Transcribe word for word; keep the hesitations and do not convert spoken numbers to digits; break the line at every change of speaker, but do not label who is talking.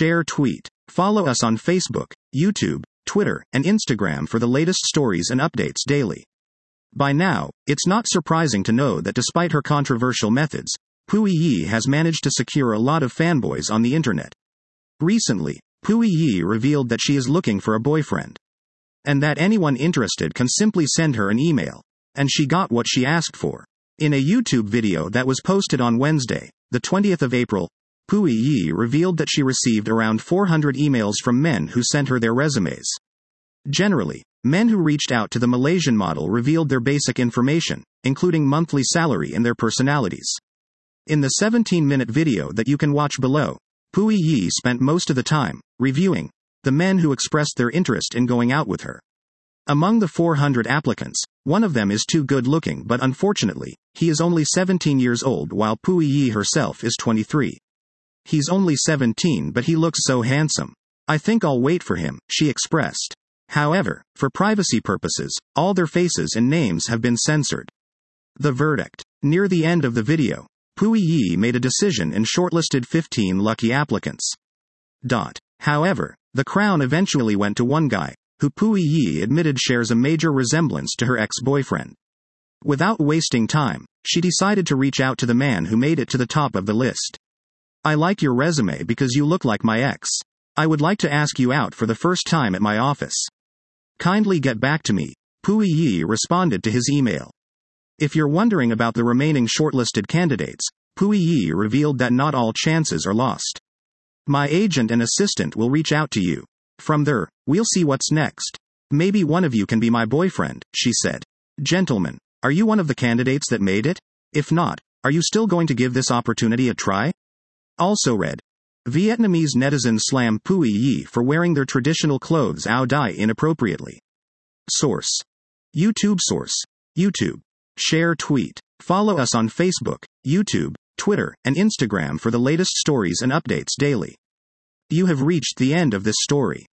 share, tweet. Follow us on Facebook, YouTube, Twitter, and Instagram for the latest stories and updates daily. By now, it's not surprising to know that despite her controversial methods, Pui Yi has managed to secure a lot of fanboys on the internet. Recently, Pui Yi revealed that she is looking for a boyfriend, and that anyone interested can simply send her an email. And she got what she asked for. In a YouTube video that was posted on Wednesday, the twentieth of April, Pui Yi revealed that she received around four hundred emails from men who sent her their resumes. Generally, men who reached out to the Malaysian model revealed their basic information, including monthly salary and their personalities. In the seventeen-minute video that you can watch below, Pui Yi spent most of the time reviewing the men who expressed their interest in going out with her. Among the four hundred applicants, one of them is too good-looking, but unfortunately, he is only seventeen years old while Pui Yi herself is twenty-three. He's only seventeen, but he looks so handsome. I think I'll wait for him, she expressed. However, for privacy purposes, all their faces and names have been censored. The verdict. Near the end of the video, Pui Yi made a decision and shortlisted fifteen lucky applicants. Dot. However, the crown eventually went to one guy, who Pui Yi admitted shares a major resemblance to her ex-boyfriend. Without wasting time, she decided to reach out to the man who made it to the top of the list. I like your resume because you look like my ex. I would like to ask you out for the first time at my office. Kindly get back to me, Pui Yi responded to his email. If you're wondering about the remaining shortlisted candidates, Pui Yi revealed that not all chances are lost. My agent and assistant will reach out to you. From there, we'll see what's next. Maybe one of you can be my boyfriend, she said. Gentlemen, are you one of the candidates that made it? If not, are you still going to give this opportunity a try? Also read. Vietnamese netizens slam Pui Yi for wearing their traditional clothes áo đai inappropriately. Source. YouTube source. YouTube. Share, tweet. Follow us on Facebook, YouTube, Twitter, and Instagram for the latest stories and updates daily. You have reached the end of this story.